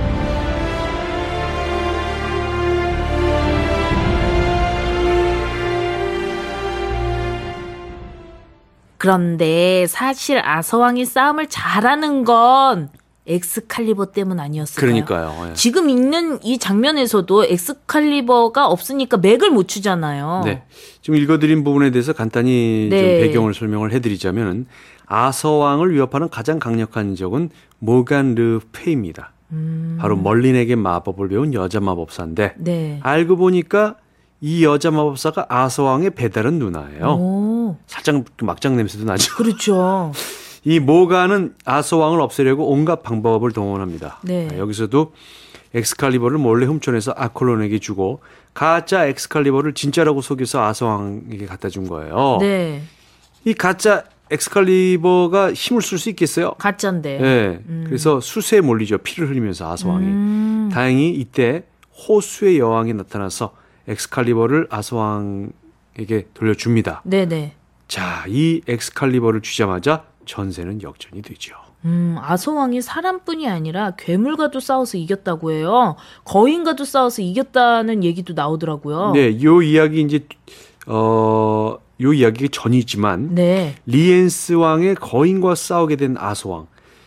그런데 사실 아서왕이 싸움을 잘하는 건 엑스칼리버 때문 아니었을까요? 그러니까요. 예. 지금 있는 이 장면에서도 엑스칼리버가 없으니까 맥을 못 추잖아요. 네. 지금 읽어드린 부분에 대해서 간단히 네. 좀 배경을 설명을 해드리자면 아서왕을 위협하는 가장 강력한 적은 모간 르 페입니다. 바로 멀린에게 마법을 배운 여자 마법사인데 네. 알고 보니까 이 여자 마법사가 아서왕의 배다른 누나예요. 오, 살짝 막장 냄새도 나죠. 그렇죠. 이 모가는 아서왕을 없애려고 온갖 방법을 동원합니다. 네. 여기서도 엑스칼리버를 몰래 훔쳐내서 아콜론에게 주고 가짜 엑스칼리버를 진짜라고 속여서 아서왕에게 갖다 준 거예요. 네. 이 가짜 엑스칼리버가 힘을 쓸 수 있겠어요? 가짜인데. 네. 그래서 수세에 몰리죠. 피를 흘리면서 아서왕이. 다행히 이때 호수의 여왕이 나타나서 엑스칼리버를 아서왕에게 돌려줍니다. 네네. 자, 이 엑스칼리버를 주자마자 전세는 역전이 되죠. 아서왕이 사람뿐이 아니라 괴물과도 싸워서 이겼다고 해요. 거인과도 싸워서 이겼다는 얘기도 나오더라고요. 네, 요 이야기 이제 요 이야기가 전이지만 네. 리엔스 왕의 거인과 싸우게 된 아서왕.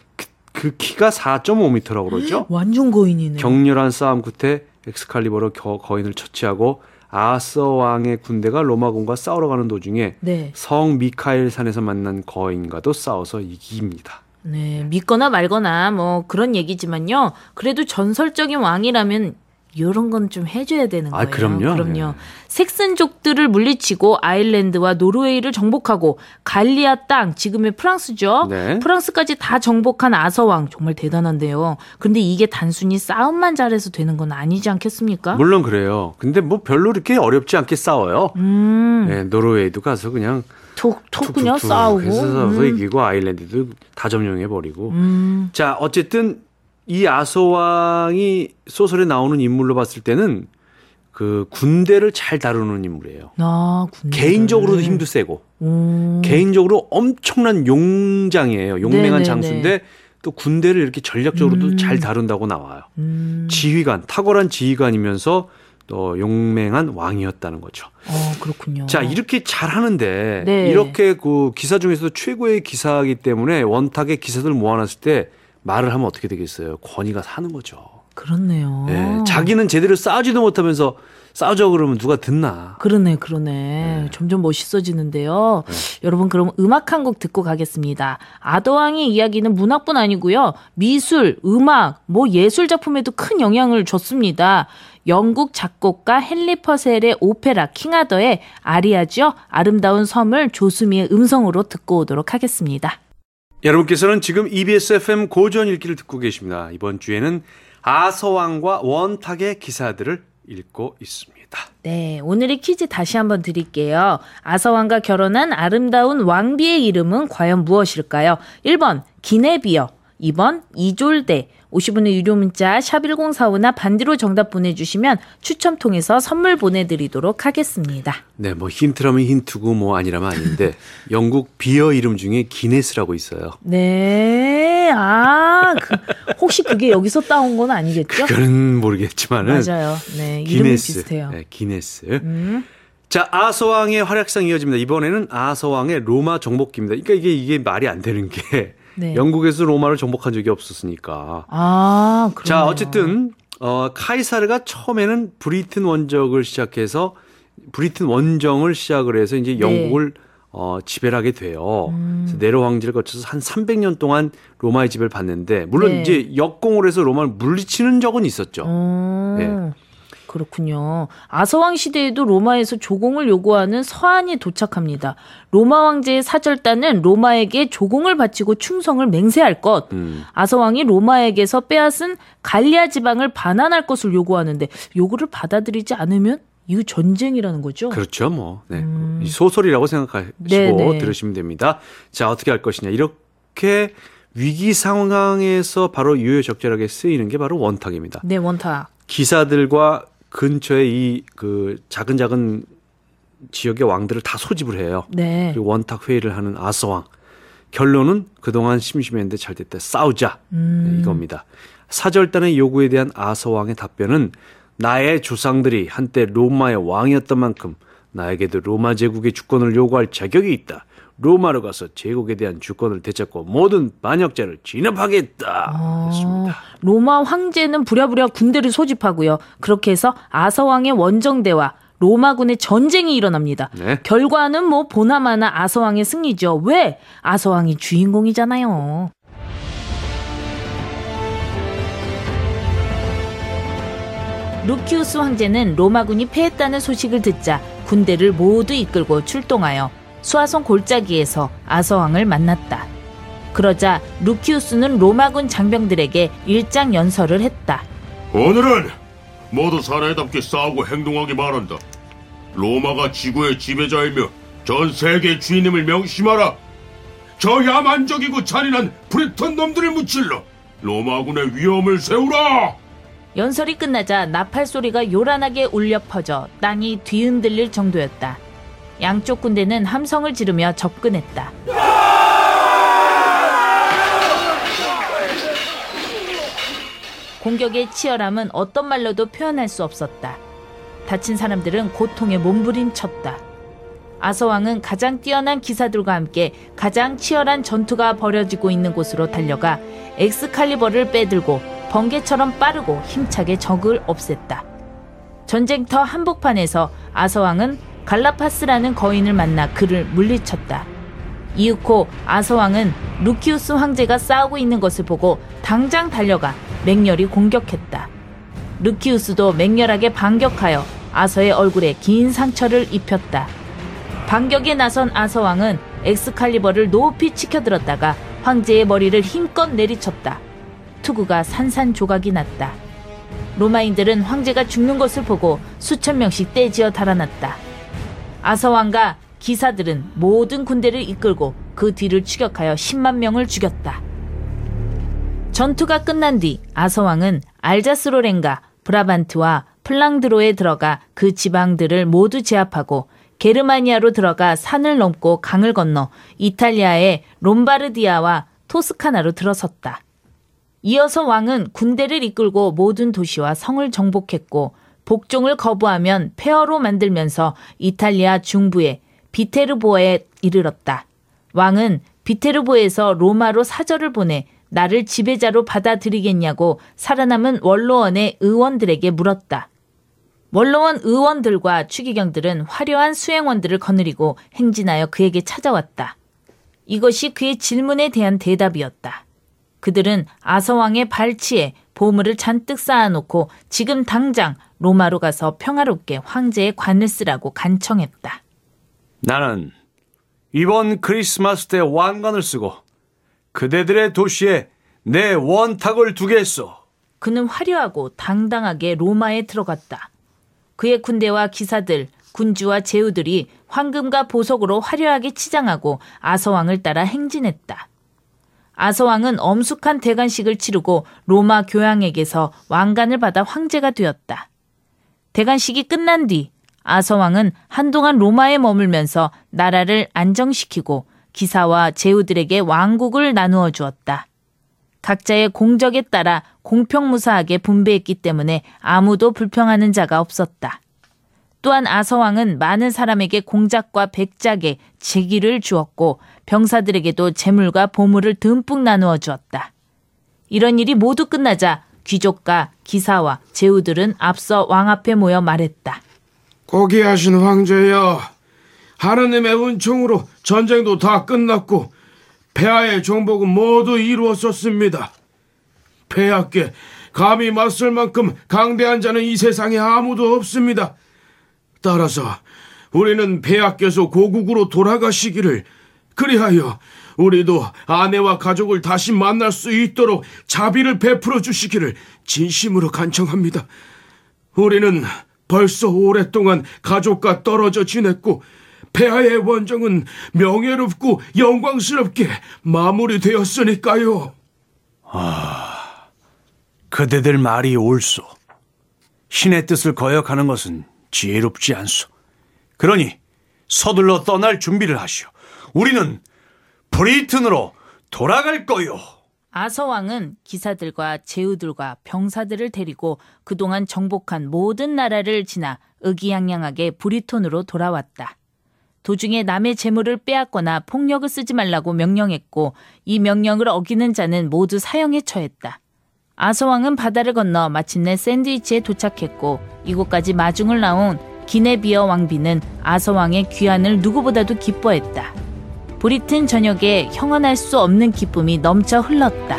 그 키가 4.5m라고 그러죠. 완전 거인이네. 격렬한 싸움 끝에 엑스칼리버로 거인을 처치하고 아서 왕의 군대가 로마군과 싸우러 가는 도중에 네. 성 미카엘 산에서 만난 거인과도 싸워서 이깁니다. 네, 믿거나 말거나 뭐 그런 얘기지만요. 그래도 전설적인 왕이라면 이런 건 좀 해줘야 되는 거예요. 그럼요. 그럼요. 네. 색슨족들을 물리치고 아일랜드와 노르웨이를 정복하고 갈리아 땅, 지금의 프랑스죠. 네. 프랑스까지 다 정복한 아서왕 정말 대단한데요. 근데 이게 단순히 싸움만 잘해서 되는 건 아니지 않겠습니까? 물론 그래요. 근데 뭐 별로 이렇게 어렵지 않게 싸워요. 네, 노르웨이도 가서 그냥 톡 그냥 싸우고. 그래서 이기고 아일랜드도 다 점령해버리고. 자, 어쨌든 이 아서왕이 소설에 나오는 인물로 봤을 때는 그 군대를 잘 다루는 인물이에요. 군대. 개인적으로도 힘도 세고 개인적으로 엄청난 용장이에요. 용맹한 네네네. 장수인데 또 군대를 이렇게 전략적으로도 잘 다룬다고 나와요. 지휘관, 탁월한 지휘관이면서 또 용맹한 왕이었다는 거죠. 그렇군요. 자, 이렇게 잘하는데 네. 이렇게 그 기사 중에서도 최고의 기사이기 때문에 원탁의 기사들 모아놨을 때 말을 하면 어떻게 되겠어요? 권위가 사는 거죠. 그렇네요. 네, 자기는 제대로 싸우지도 못하면서 싸우자 그러면 누가 듣나? 그러네. 점점 멋있어지는데요. 여러분 그럼 음악 한 곡 듣고 가겠습니다. 아더왕의 이야기는 문학뿐 아니고요. 미술, 음악, 뭐 예술 작품에도 큰 영향을 줬습니다. 영국 작곡가 헨리 퍼셀의 오페라 킹아더의 아리아죠. 아름다운 섬을 조수미의 음성으로 듣고 오도록 하겠습니다. 여러분께서는 지금 EBS FM 고전 읽기를 듣고 계십니다. 이번 주에는 아서왕과 원탁의 기사들을 읽고 있습니다. 네, 오늘의 퀴즈 다시 한번 드릴게요. 아서왕과 결혼한 아름다운 왕비의 이름은 과연 무엇일까요? 1번 기네비어, 2번 이졸데. 50원의 유료 문자 샵 1045나 반디로 정답 보내주시면 추첨 통해서 선물 보내드리도록 하겠습니다. 네, 뭐 힌트라면 힌트고 뭐 아니라면 아닌데 영국 비어 이름 중에 기네스라고 있어요. 네, 혹시 그게 여기서 따온 건 아니겠죠? 그건 모르겠지만은 맞아요. 네, 이름이 기네스, 비슷해요. 네, 기네스. 자, 아서왕의 활약상 이어집니다. 이번에는 아서왕의 로마 정복기입니다. 그러니까 이게 말이 안 되는 게 네. 영국에서 로마를 정복한 적이 없었으니까. 그렇네요. 자, 어쨌든 카이사르가 처음에는 브리튼 원정을 시작을 해서 이제 영국을 지배를 하게 돼요. 그래서 네로 황제를 거쳐서 한 300년 동안 로마의 지배를 받는데 물론 네. 이제 역공을 해서 로마를 물리치는 적은 있었죠. 네. 그렇군요. 아서왕 시대에도 로마에서 조공을 요구하는 서한이 도착합니다. 로마 왕제의 사절단은 로마에게 조공을 바치고 충성을 맹세할 것. 아서왕이 로마에게서 빼앗은 갈리아 지방을 반환할 것을 요구하는데 요구를 받아들이지 않으면 이거 전쟁이라는 거죠? 그렇죠, 뭐. 네. 이 소설이라고 생각하시고 네네. 들으시면 됩니다. 자, 어떻게 할 것이냐. 이렇게 위기 상황에서 바로 유효적절하게 쓰이는 게 바로 원탁입니다. 네, 원탁. 기사들과 근처에 이 작은 지역의 왕들을 다 소집을 해요. 네. 그리고 원탁 회의를 하는 아서왕. 결론은 그동안 심심했는데 잘 됐다. 싸우자. 네, 이겁니다. 사절단의 요구에 대한 아서왕의 답변은 나의 조상들이 한때 로마의 왕이었던 만큼 나에게도 로마 제국의 주권을 요구할 자격이 있다. 로마로 가서 제국에 대한 주권을 되찾고 모든 반역자를 진압하겠다. 했습니다. 로마 황제는 부랴부랴 군대를 소집하고요. 그렇게 해서 아서왕의 원정대와 로마군의 전쟁이 일어납니다. 네. 결과는 뭐 보나마나 아서왕의 승리죠. 왜? 아서왕이 주인공이잖아요. 루키우스 황제는 로마군이 패했다는 소식을 듣자 군대를 모두 이끌고 출동하여 수아손 골짜기에서 아서왕을 만났다. 그러자 루키우스는 로마군 장병들에게 일장 연설을 했다. 오늘은 모두 사나이답게 싸우고 행동하기 바란다. 로마가 지구의 지배자이며 전 세계의 주인임을 명심하라. 저 야만적이고 잔인한 브리턴 놈들을 무찔러 로마군의 위험을 세우라. 연설이 끝나자 나팔 소리가 요란하게 울려 퍼져 땅이 뒤흔들릴 정도였다. 양쪽 군대는 함성을 지르며 접근했다. 공격의 치열함은 어떤 말로도 표현할 수 없었다. 다친 사람들은 고통에 몸부림쳤다. 아서왕은 가장 뛰어난 기사들과 함께 가장 치열한 전투가 벌어지고 있는 곳으로 달려가 엑스칼리버를 빼들고 번개처럼 빠르고 힘차게 적을 없앴다. 전쟁터 한복판에서 아서왕은 갈라파스라는 거인을 만나 그를 물리쳤다. 이윽고 아서왕은 루키우스 황제가 싸우고 있는 것을 보고 당장 달려가 맹렬히 공격했다. 루키우스도 맹렬하게 반격하여 아서의 얼굴에 긴 상처를 입혔다. 반격에 나선 아서왕은 엑스칼리버를 높이 치켜들었다가 황제의 머리를 힘껏 내리쳤다. 투구가 산산조각이 났다. 로마인들은 황제가 죽는 것을 보고 수천 명씩 떼지어 달아났다. 아서왕과 기사들은 모든 군대를 이끌고 그 뒤를 추격하여 10만 명을 죽였다. 전투가 끝난 뒤 아서왕은 알자스로렌과 브라반트와 플랑드로에 들어가 그 지방들을 모두 제압하고 게르마니아로 들어가 산을 넘고 강을 건너 이탈리아의 롬바르디아와 토스카나로 들어섰다. 이어서 왕은 군대를 이끌고 모든 도시와 성을 정복했고 복종을 거부하면 폐허로 만들면서 이탈리아 중부의 비테르보에 이르렀다. 왕은 비테르보에서 로마로 사절을 보내 나를 지배자로 받아들이겠냐고 살아남은 원로원의 의원들에게 물었다. 원로원 의원들과 추기경들은 화려한 수행원들을 거느리고 행진하여 그에게 찾아왔다. 이것이 그의 질문에 대한 대답이었다. 그들은 아서왕의 발치에 보물을 잔뜩 쌓아놓고 지금 당장 로마로 가서 평화롭게 황제의 관을 쓰라고 간청했다. 나는 이번 크리스마스 때 왕관을 쓰고 그대들의 도시에 내 원탁을 두겠소. 그는 화려하고 당당하게 로마에 들어갔다. 그의 군대와 기사들, 군주와 제후들이 황금과 보석으로 화려하게 치장하고 아서왕을 따라 행진했다. 아서왕은 엄숙한 대관식을 치르고 로마 교황에게서 왕관을 받아 황제가 되었다. 대관식이 끝난 뒤 아서왕은 한동안 로마에 머물면서 나라를 안정시키고 기사와 제후들에게 왕국을 나누어 주었다. 각자의 공적에 따라 공평무사하게 분배했기 때문에 아무도 불평하는 자가 없었다. 또한 아서왕은 많은 사람에게 공작과 백작에 직위를 주었고 병사들에게도 재물과 보물을 듬뿍 나누어 주었다. 이런 일이 모두 끝나자 귀족과 기사와 제후들은 앞서 왕 앞에 모여 말했다. 고귀하신 황제여, 하느님의 은총으로 전쟁도 다 끝났고 폐하의 정복은 모두 이루어졌습니다. 폐하께 감히 맞설 만큼 강대한 자는 이 세상에 아무도 없습니다. 따라서 우리는 폐하께서 고국으로 돌아가시기를, 그리하여 우리도 아내와 가족을 다시 만날 수 있도록 자비를 베풀어 주시기를 진심으로 간청합니다. 우리는 벌써 오랫동안 가족과 떨어져 지냈고 폐하의 원정은 명예롭고 영광스럽게 마무리되었으니까요. 그대들 말이 옳소. 신의 뜻을 거역하는 것은 지혜롭지 않소. 그러니 서둘러 떠날 준비를 하시오. 우리는 브리튼으로 돌아갈 거요. 아서왕은 기사들과 제후들과 병사들을 데리고 그동안 정복한 모든 나라를 지나 의기양양하게 브리톤으로 돌아왔다. 도중에 남의 재물을 빼앗거나 폭력을 쓰지 말라고 명령했고 이 명령을 어기는 자는 모두 사형에 처했다. 아서왕은 바다를 건너 마침내 샌드위치에 도착했고 이곳까지 마중을 나온 기네비어 왕비는 아서왕의 귀환을 누구보다도 기뻐했다. 브리튼 전역에 형언할 수 없는 기쁨이 넘쳐 흘렀다.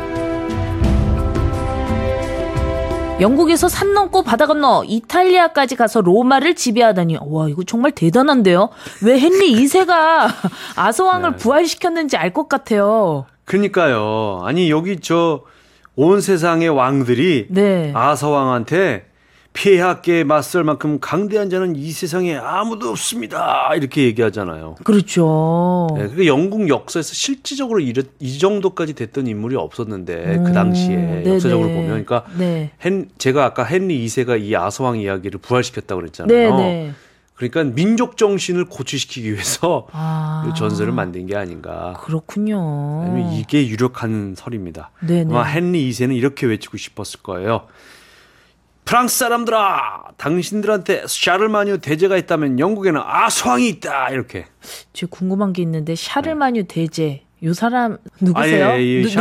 영국에서 산 넘고 바다 건너 이탈리아까지 가서 로마를 지배하다니, 와, 이거 정말 대단한데요? 왜 헨리 2세가 아서왕을 부활시켰는지 알 것 같아요. 그러니까요. 아니 여기 온 세상의 왕들이 아서왕한테 폐하께 맞설 만큼 강대한 자는 이 세상에 아무도 없습니다. 이렇게 얘기하잖아요. 그렇죠. 네, 그게 영국 역사에서 실질적으로 이 정도까지 됐던 인물이 없었는데 그 당시에 역사적으로 보면, 그러니까 제가 아까 헨리 2세가 이 아서왕 이야기를 부활시켰다고 그랬잖아요. 네네. 그러니까 민족 정신을 고취시키기 위해서 이 전설을 만든 게 아닌가. 그렇군요. 아니면 이게 유력한 설입니다. 아마 헨리 2세는 이렇게 외치고 싶었을 거예요. 프랑스 사람들아, 당신들한테 샤를마뉴 대제가 있다면 영국에는 아서왕이 있다. 이렇게. 제가 궁금한 게 있는데 샤를마뉴 대제, 이 사람 누구세요?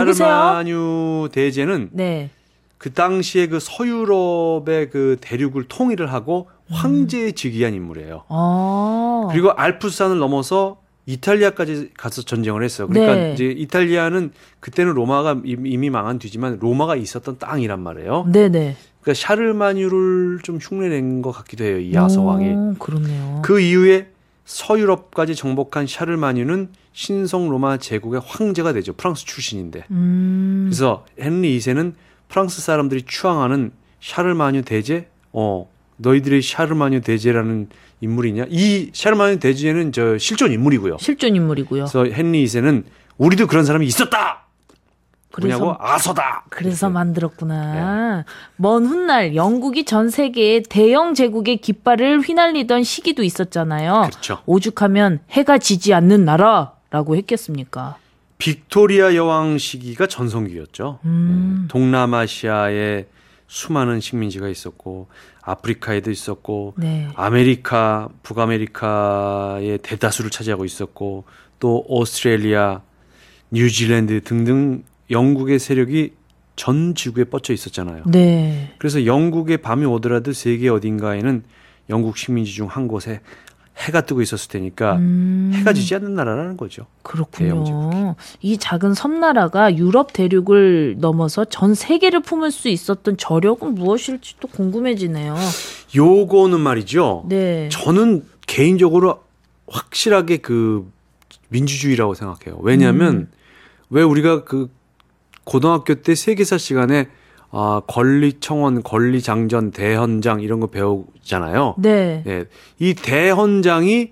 샤를마뉴 대제는 그 당시에 그 서유럽의 그 대륙을 통일을 하고 황제에 즉위한 인물이에요. 그리고 알프스산을 넘어서 이탈리아까지 가서 전쟁을 했어요. 그러니까 이제 이탈리아는 그때는 로마가 이미 망한 뒤지만 로마가 있었던 땅이란 말이에요. 네네. 그러니까 샤를마뉴를 좀 흉내낸 것 같기도 해요. 이 아서왕이. 그렇네요. 그 이후에 서유럽까지 정복한 샤를마뉴는 신성 로마 제국의 황제가 되죠. 프랑스 출신인데. 그래서 헨리 2세는 프랑스 사람들이 추앙하는 샤를마뉴 대제, 너희들이 샤를마뉴 대제라는 인물이냐? 이 샤를마뉴 대제는 실존 인물이고요. 실존 인물이고요. 그래서 헨리 2세는 우리도 그런 사람이 있었다. 뭐냐고? 아서다. 그래서 만들었구나. 먼 훗날 영국이 전 세계의 대영 제국의 깃발을 휘날리던 시기도 있었잖아요. 그렇죠. 오죽하면 해가 지지 않는 나라라고 했겠습니까? 빅토리아 여왕 시기가 전성기였죠. 동남아시아에 수많은 식민지가 있었고 아프리카에도 있었고 아메리카, 북아메리카의 대다수를 차지하고 있었고 또 오스트레일리아, 뉴질랜드 등등 영국의 세력이 전 지구에 뻗쳐 있었잖아요. 그래서 영국의 밤이 오더라도 세계 어딘가에는 영국 식민지 중 한 곳에 해가 뜨고 있었을 테니까 해가 지지 않는 나라라는 거죠. 그렇군요. 이 작은 섬나라가 유럽 대륙을 넘어서 전 세계를 품을 수 있었던 저력은 무엇일지 또 궁금해지네요. 요거는 말이죠. 저는 개인적으로 확실하게 그 민주주의라고 생각해요. 왜냐하면 왜 우리가 그 고등학교 때 세계사 시간에 권리청원, 권리장전, 대헌장 이런 거 배우잖아요. 이 대헌장이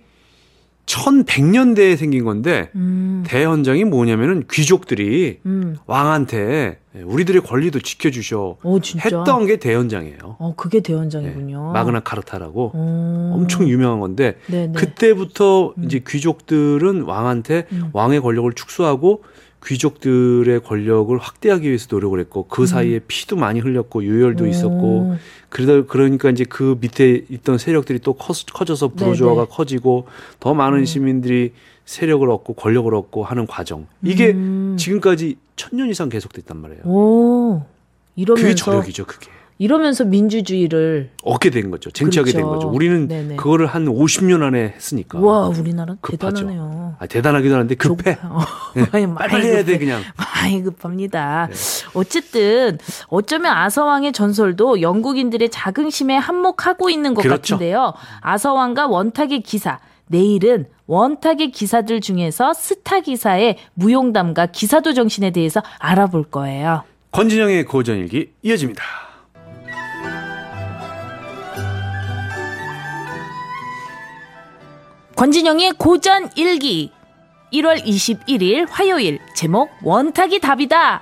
1100년대에 생긴 건데 대헌장이 뭐냐면은 귀족들이 왕한테 우리들의 권리도 지켜주셔 했던 게 대헌장이에요. 그게 대헌장이군요. 마그나 카르타라고 엄청 유명한 건데 그때부터 이제 귀족들은 왕한테 왕의 권력을 축소하고 귀족들의 권력을 확대하기 위해서 노력을 했고 그 사이에 피도 많이 흘렸고 유혈도 있었고 그러니까 이제 그 밑에 있던 세력들이 또 커져서 부르주아가 커지고 더 많은 시민들이 세력을 얻고 권력을 얻고 하는 과정. 이게 지금까지 1000년 이상 계속됐단 말이에요. 이러면서 그게 저력이죠, 그게. 이러면서 민주주의를 얻게 된 거죠. 쟁취하게 된 거죠. 우리는 그거를 한 50년 안에 했으니까. 와, 우리나라 대단하네요. 대단하기도 하는데 급해. 빨리 해야 돼 그냥. 많이 급합니다. 어쨌든 어쩌면 아서왕의 전설도 영국인들의 자긍심에 한몫하고 있는 것 같은데요. 아서왕과 원탁의 기사. 내일은 원탁의 기사들 중에서 스타 기사의 무용담과 기사도 정신에 대해서 알아볼 거예요. 권진영의 고전일기 이어집니다. 권진영의 고전 일기 1월 21일 화요일 제목 원탁이 답이다.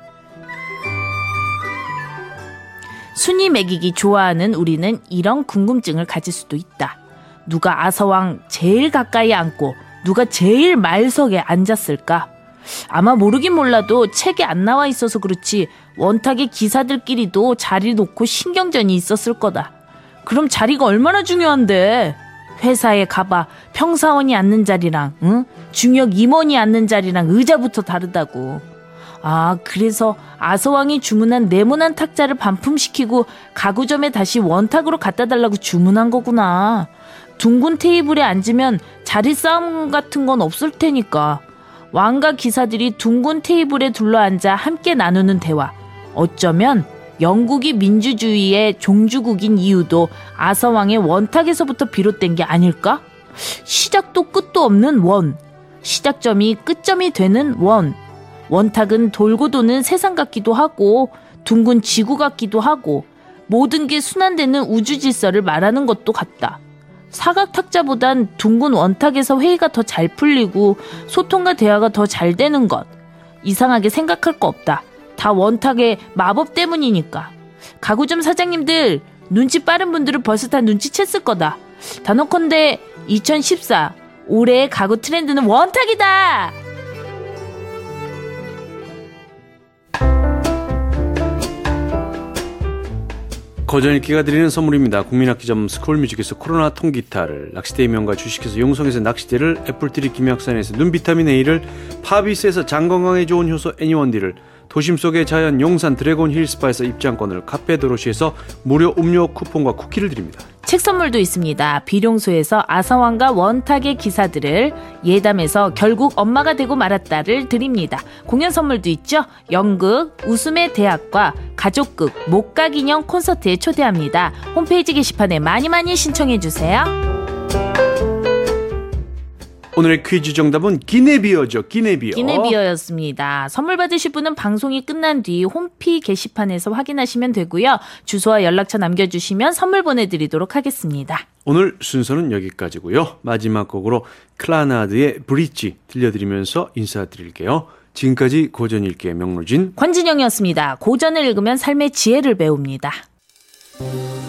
순위 매기기 좋아하는 우리는 이런 궁금증을 가질 수도 있다. 누가 아서왕 제일 가까이 앉고 누가 제일 말석에 앉았을까? 아마 모르긴 몰라도 책에 안 나와 있어서 그렇지 원탁의 기사들끼리도 자리 놓고 신경전이 있었을 거다. 그럼 자리가 얼마나 중요한데? 회사에 가봐 평사원이 앉는 자리랑 중역 임원이 앉는 자리랑 의자부터 다르다고. 아, 그래서 아서왕이 주문한 네모난 탁자를 반품시키고 가구점에 다시 원탁으로 갖다 달라고 주문한 거구나. 둥근 테이블에 앉으면 자리 싸움 같은 건 없을 테니까. 왕과 기사들이 둥근 테이블에 둘러앉아 함께 나누는 대화. 어쩌면 영국이 민주주의의 종주국인 이유도 아서왕의 원탁에서부터 비롯된 게 아닐까? 시작도 끝도 없는 원. 시작점이 끝점이 되는 원. 원탁은 돌고 도는 세상 같기도 하고 둥근 지구 같기도 하고 모든 게 순환되는 우주 질서를 말하는 것도 같다. 사각탁자보단 둥근 원탁에서 회의가 더 잘 풀리고 소통과 대화가 더 잘 되는 것. 이상하게 생각할 거 없다. 다 원탁의 마법 때문이니까. 가구점 사장님들, 눈치 빠른 분들은 벌써 다 눈치챘을 거다. 단언컨대 2014 올해의 가구 트렌드는 원탁이다. 고전읽기가 드리는 선물입니다. 국민악기점 스쿨뮤직에서 코로나 통기타를, 낚시대 명가 주식회사 용성에서 낚시대를, 애플트리 김약산에서 눈비타민 A를, 파비스에서 장건강에 좋은 효소 애니원디를, 도심 속의 자연 용산 드래곤 힐스파에서 입장권을, 카페 도로시에서 무료 음료 쿠폰과 쿠키를 드립니다. 책 선물도 있습니다. 비룡소에서 아서왕과 원탁의 기사들을, 예담에서 결국 엄마가 되고 말았다를 드립니다. 공연 선물도 있죠. 연극 웃음의 대학과 가족극 목각인형 콘서트에 초대합니다. 홈페이지 게시판에 많이 신청해주세요. 오늘의 퀴즈 정답은 기네비어죠. 기네비어. 기네비어였습니다. 선물 받으실 분은 방송이 끝난 뒤 홈피 게시판에서 확인하시면 되고요. 주소와 연락처 남겨주시면 선물 보내드리도록 하겠습니다. 오늘 순서는 여기까지고요. 마지막 곡으로 클라나드의 브릿지 들려드리면서 인사드릴게요. 지금까지 고전읽기의 명로진 권진영이었습니다. 고전을 읽으면 삶의 지혜를 배웁니다.